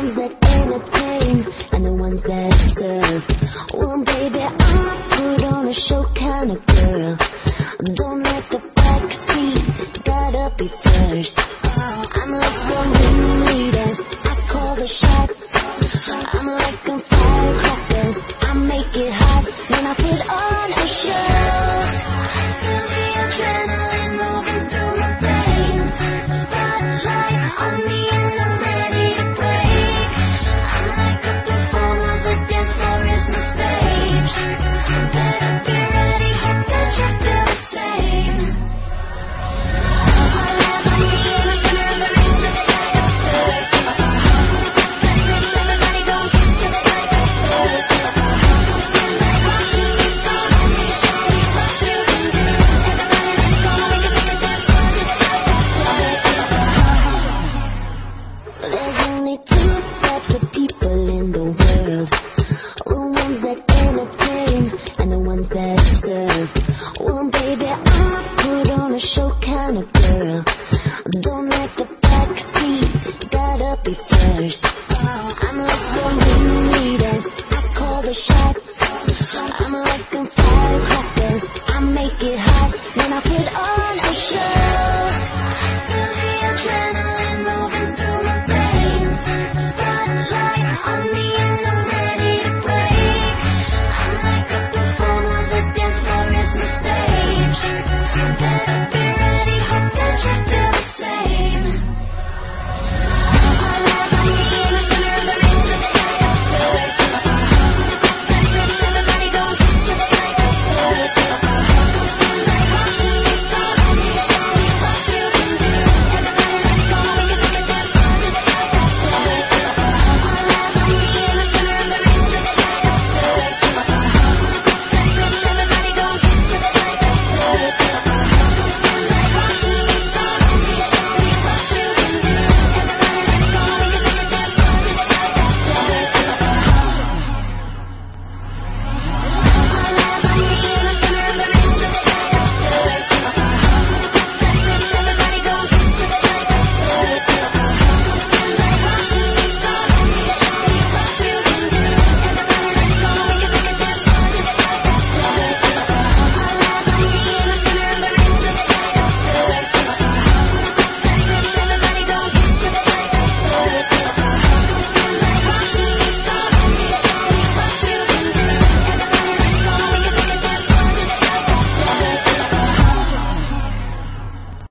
ones that entertain and the ones that serve. Well, baby, I'm a put on a show kind of girl. Don't let the backseat, gotta be first. I'm like the ringleader, I call the shots. I'm like a firecracker, I make it hot when I put on a show. I feel the adrenaline moving through my veins. Spotlight on me and I'm ready to break. I'm like a performer, the dance floor is my stage. Better be ready, hope that you feel the same. There's only two types of people in the